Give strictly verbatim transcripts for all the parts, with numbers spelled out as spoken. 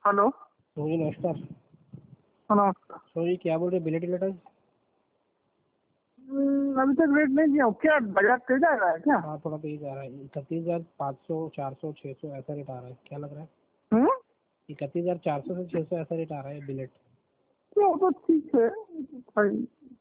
Hello Soni नमस्कार। हाँ, नमस्कार। सोनी क्या बोल रहे, बिलेट लेटर? अभी तक रेट नहीं दिया हूँ। क्या बाजार तेज आ रहा है क्या? हाँ थोड़ा तेज आ रहा है। इकतीस हजार पाँच सौ चार सौ छः सौ ऐसा रेट आ रहा है, क्या लग रहा है? हम्म इकतीस हजार चार सौ से छः सौ ऐसा रेट आ रहा है बिलेट। तो तो ठीक है भाई।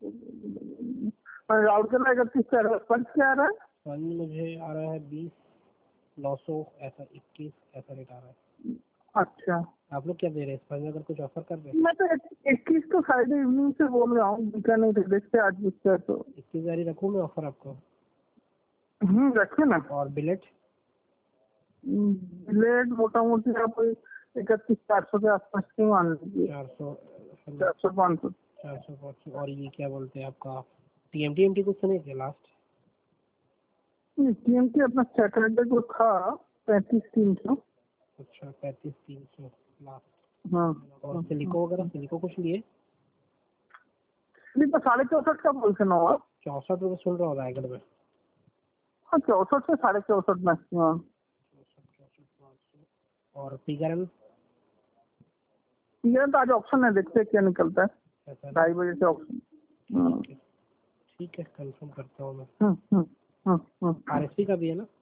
राउट का इकतीस का रहा है, पंच क्या आ रहा है? फंड मुझे आ रहा है बीस नौ सौ ऐसा, इक्कीस ऐसा रेट आ रहा है। अच्छा, आप लोग क्या दे रहे हैं इस फंड में, अगर कुछ ऑफर कर रहे हैं? मैं तो इक्कीस तो फ्राइडे इवनिंग से बोल रहा हूँ, बिका नहीं थे, देखते आज बिकता है तो। इक्कीस हजार ही रखूँ मैं ऑफर आपको? हम्म रखे ना। और बिलेट? ब्लेड मोटा मोटी आप इकतीस चार सौ के आसपास की मान लीजिए। चार सौ चार सौ पाँच सौ चार सौ पाँच सौ। और ये क्या बोलते हैं आपका T M T M T कुछ सुने थे लास्ट? टीएम की अपना सैटरडे को था पैंतीस तीन सौ। अच्छा पैंतीस तीन सौ लास्ट। हाँ, और सिलिको वगैरह, सिलिको कुछ लिए? तो साढ़े चौसठ का पोजिशन होगा। चौसठ रुपये सुन रहा हूँ रायगढ़ में। हाँ, चौसठ से साढ़े चौसठ मैक्सिमम। और पिगरन? ये तो आज ऑप्शन है, देखते हैं क्या निकलता है। ऐसा ढाई बजे से ऑप्शन। ठीक है, ठीक है कंफर्म करता हूँ मैं। हम्म हम्म हम्म हम्म आर एस पी का भी है ना?